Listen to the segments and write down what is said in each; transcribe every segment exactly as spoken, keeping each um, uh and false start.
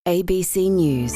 A B C News.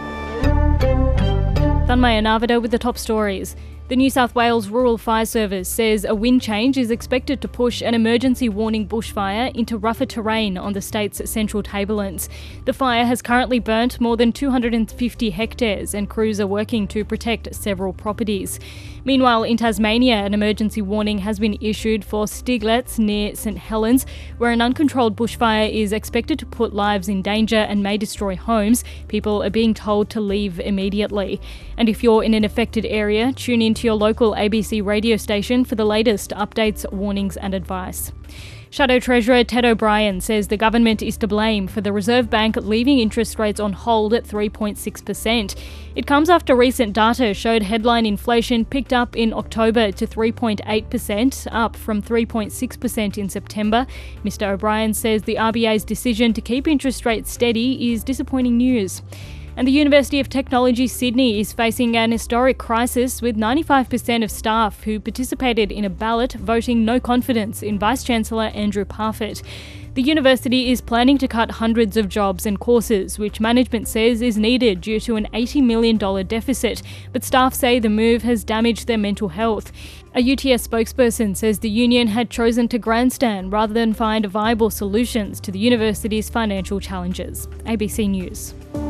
Thanmaya Navida with the top stories. The New South Wales Rural Fire Service says a wind change is expected to push an emergency warning bushfire into rougher terrain on the state's central tablelands. The fire has currently burnt more than two hundred fifty hectares and crews are working to protect several properties. Meanwhile, in Tasmania, an emergency warning has been issued for Stieglitz near St Helens, where an uncontrolled bushfire is expected to put lives in danger and may destroy homes. People are being told to leave immediately. And if you're in an affected area, tune in to your local A B C radio station for the latest updates, warnings and advice. Shadow Treasurer Ted O'Brien says the government is to blame for the Reserve Bank leaving interest rates on hold at three point six percent. It comes after recent data showed headline inflation picked up in October to three point eight percent, up from three point six percent in September. Mister O'Brien says the R B A's decision to keep interest rates steady is disappointing news. And the University of Technology Sydney is facing an historic crisis, with ninety-five percent of staff who participated in a ballot voting no confidence in Vice-Chancellor Andrew Parfitt. The university is planning to cut hundreds of jobs and courses, which management says is needed due to an eighty million dollars deficit, but staff say the move has damaged their mental health. A U T S spokesperson says the union had chosen to grandstand rather than find viable solutions to the university's financial challenges. A B C News.